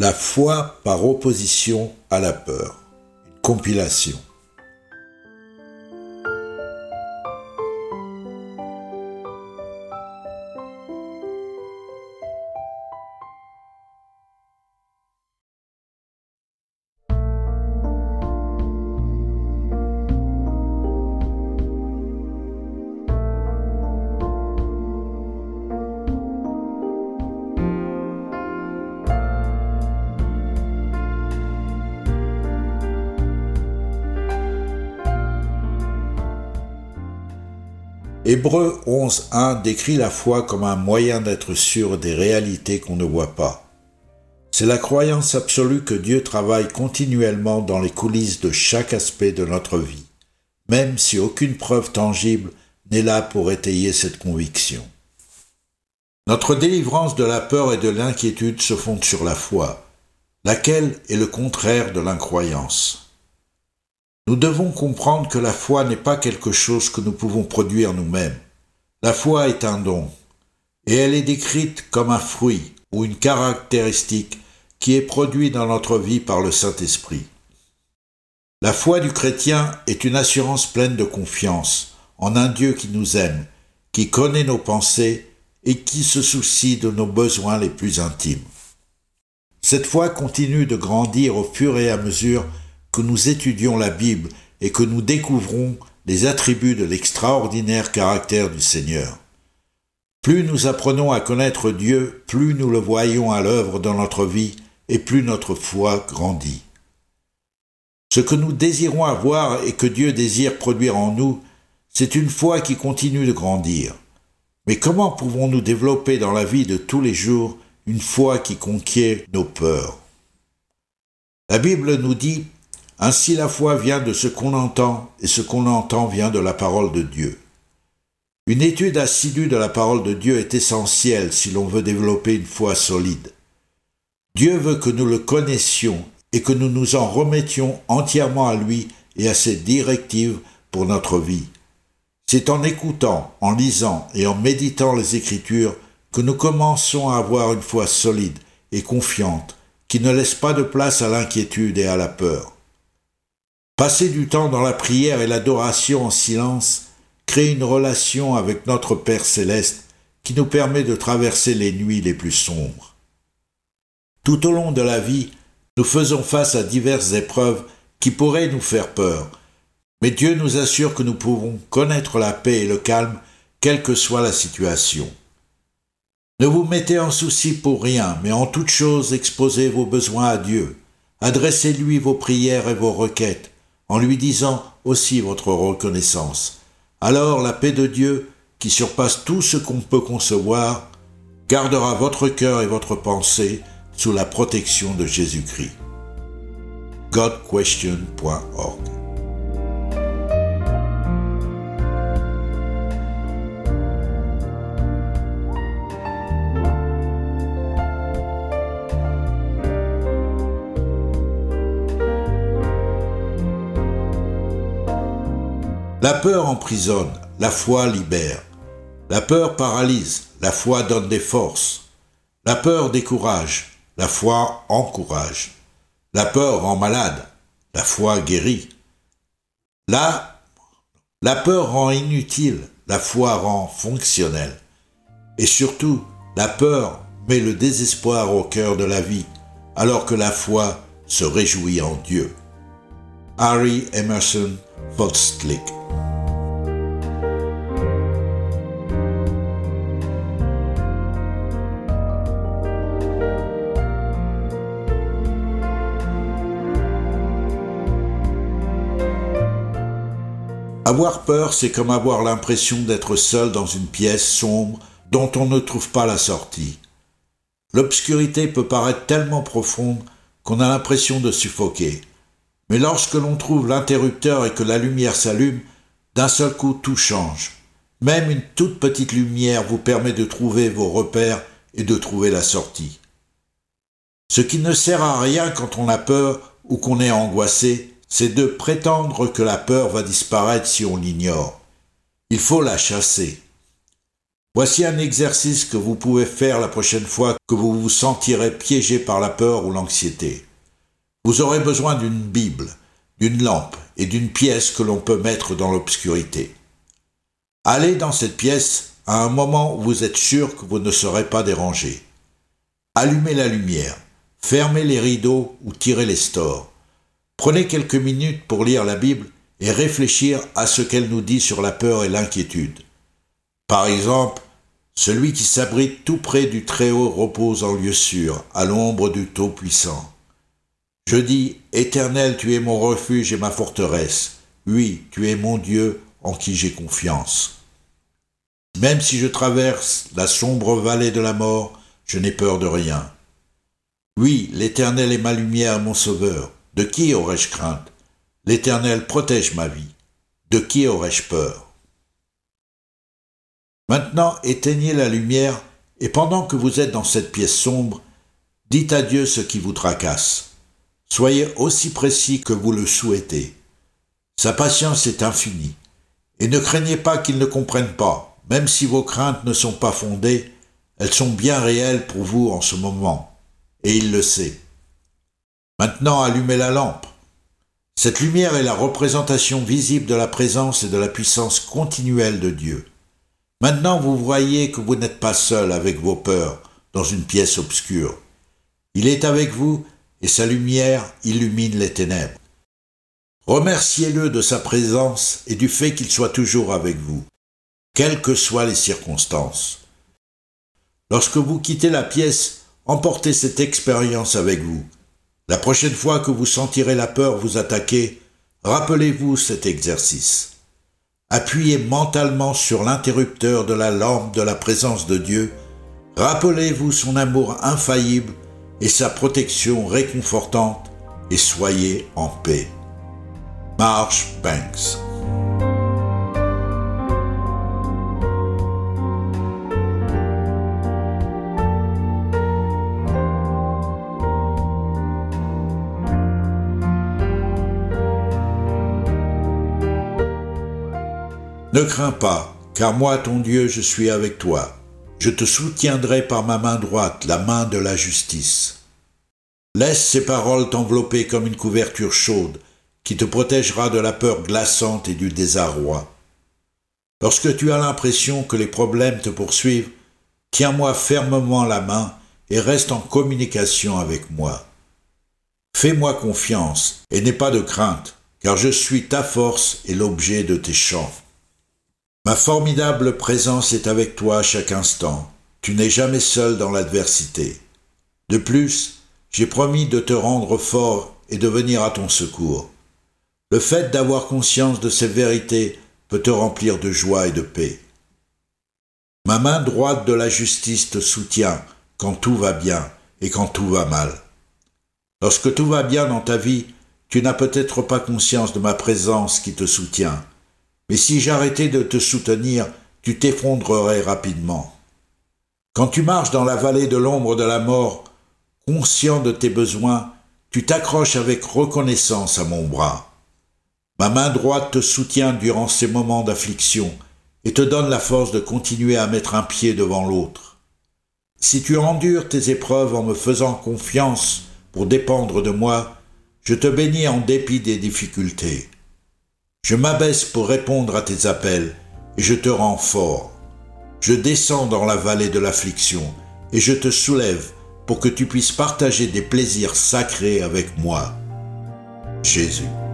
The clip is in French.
La foi par opposition à la peur. Une compilation. Hébreux 11.1 décrit la foi comme un moyen d'être sûr des réalités qu'on ne voit pas. C'est la croyance absolue que Dieu travaille continuellement dans les coulisses de chaque aspect de notre vie, même si aucune preuve tangible n'est là pour étayer cette conviction. Notre délivrance de la peur et de l'inquiétude se fonde sur la foi, laquelle est le contraire de l'incroyance. Nous devons comprendre que la foi n'est pas quelque chose que nous pouvons produire nous-mêmes. La foi est un don, et elle est décrite comme un fruit ou une caractéristique qui est produit dans notre vie par le Saint-Esprit. La foi du chrétien est une assurance pleine de confiance en un Dieu qui nous aime, qui connaît nos pensées et qui se soucie de nos besoins les plus intimes. Cette foi continue de grandir au fur et à mesure que nous étudions la Bible et que nous découvrons les attributs de l'extraordinaire caractère du Seigneur. Plus nous apprenons à connaître Dieu, plus nous le voyons à l'œuvre dans notre vie et plus notre foi grandit. Ce que nous désirons avoir et que Dieu désire produire en nous, c'est une foi qui continue de grandir. Mais comment pouvons-nous développer dans la vie de tous les jours une foi qui conquiert nos peurs? La Bible nous dit: ainsi la foi vient de ce qu'on entend, et ce qu'on entend vient de la parole de Dieu. Une étude assidue de la parole de Dieu est essentielle si l'on veut développer une foi solide. Dieu veut que nous le connaissions et que nous nous en remettions entièrement à lui et à ses directives pour notre vie. C'est en écoutant, en lisant et en méditant les Écritures que nous commençons à avoir une foi solide et confiante qui ne laisse pas de place à l'inquiétude et à la peur. Passer du temps dans la prière et l'adoration en silence crée une relation avec notre Père céleste qui nous permet de traverser les nuits les plus sombres. Tout au long de la vie, nous faisons face à diverses épreuves qui pourraient nous faire peur, mais Dieu nous assure que nous pouvons connaître la paix et le calme, quelle que soit la situation. Ne vous mettez en souci pour rien, mais en toute chose exposez vos besoins à Dieu. Adressez-lui vos prières et vos requêtes, en lui disant aussi votre reconnaissance. Alors la paix de Dieu, qui surpasse tout ce qu'on peut concevoir, gardera votre cœur et votre pensée sous la protection de Jésus-Christ. godquestion.org. La peur emprisonne, la foi libère. La peur paralyse, la foi donne des forces. La peur décourage, la foi encourage. La peur rend malade, la foi guérit. La peur rend inutile, la foi rend fonctionnel. Et surtout, la peur met le désespoir au cœur de la vie, alors que la foi se réjouit en Dieu. Harry Emerson Volkslied. Avoir peur, c'est comme avoir l'impression d'être seul dans une pièce sombre dont on ne trouve pas la sortie. L'obscurité peut paraître tellement profonde qu'on a l'impression de suffoquer. Mais lorsque l'on trouve l'interrupteur et que la lumière s'allume, d'un seul coup tout change. Même une toute petite lumière vous permet de trouver vos repères et de trouver la sortie. Ce qui ne sert à rien quand on a peur ou qu'on est angoissé, c'est de prétendre que la peur va disparaître si on l'ignore. Il faut la chasser. Voici un exercice que vous pouvez faire la prochaine fois que vous vous sentirez piégé par la peur ou l'anxiété. Vous aurez besoin d'une Bible, d'une lampe et d'une pièce que l'on peut mettre dans l'obscurité. Allez dans cette pièce à un moment où vous êtes sûr que vous ne serez pas dérangé. Allumez la lumière, fermez les rideaux ou tirez les stores. Prenez quelques minutes pour lire la Bible et réfléchir à ce qu'elle nous dit sur la peur et l'inquiétude. Par exemple, celui qui s'abrite tout près du Très-Haut repose en lieu sûr, à l'ombre du Tout-Puissant. Je dis, Éternel, tu es mon refuge et ma forteresse. Oui, tu es mon Dieu en qui j'ai confiance. Même si je traverse la sombre vallée de la mort, je n'ai peur de rien. Oui, l'Éternel est ma lumière et mon sauveur. De qui aurais-je crainte? L'Éternel protège ma vie. De qui aurais-je peur? Maintenant, éteignez la lumière et pendant que vous êtes dans cette pièce sombre, dites à Dieu ce qui vous tracasse. Soyez aussi précis que vous le souhaitez. Sa patience est infinie. Et ne craignez pas qu'il ne comprenne pas. Même si vos craintes ne sont pas fondées, elles sont bien réelles pour vous en ce moment. Et il le sait. Maintenant, allumez la lampe. Cette lumière est la représentation visible de la présence et de la puissance continuelle de Dieu. Maintenant, vous voyez que vous n'êtes pas seul avec vos peurs dans une pièce obscure. Il est avec vous et sa lumière illumine les ténèbres. Remerciez-le de sa présence et du fait qu'il soit toujours avec vous, quelles que soient les circonstances. Lorsque vous quittez la pièce, emportez cette expérience avec vous. La prochaine fois que vous sentirez la peur vous attaquer, rappelez-vous cet exercice. Appuyez mentalement sur l'interrupteur de la lampe de la présence de Dieu. Rappelez-vous son amour infaillible et sa protection réconfortante et soyez en paix. Marchbanks. Ne crains pas, car moi, ton Dieu, je suis avec toi. Je te soutiendrai par ma main droite, la main de la justice. Laisse ces paroles t'envelopper comme une couverture chaude, qui te protégera de la peur glaçante et du désarroi. Lorsque tu as l'impression que les problèmes te poursuivent, tiens-moi fermement la main et reste en communication avec moi. Fais-moi confiance et n'aie pas de crainte, car je suis ta force et l'objet de tes chants. Ma formidable présence est avec toi à chaque instant. Tu n'es jamais seul dans l'adversité. De plus, j'ai promis de te rendre fort et de venir à ton secours. Le fait d'avoir conscience de ces vérités peut te remplir de joie et de paix. Ma main droite de la justice te soutient quand tout va bien et quand tout va mal. Lorsque tout va bien dans ta vie, tu n'as peut-être pas conscience de ma présence qui te soutient. Mais si j'arrêtais de te soutenir, tu t'effondrerais rapidement. Quand tu marches dans la vallée de l'ombre de la mort, conscient de tes besoins, tu t'accroches avec reconnaissance à mon bras. Ma main droite te soutient durant ces moments d'affliction et te donne la force de continuer à mettre un pied devant l'autre. Si tu endures tes épreuves en me faisant confiance pour dépendre de moi, je te bénis en dépit des difficultés. Je m'abaisse pour répondre à tes appels et je te rends fort. Je descends dans la vallée de l'affliction et je te soulève pour que tu puisses partager des plaisirs sacrés avec moi. Jésus.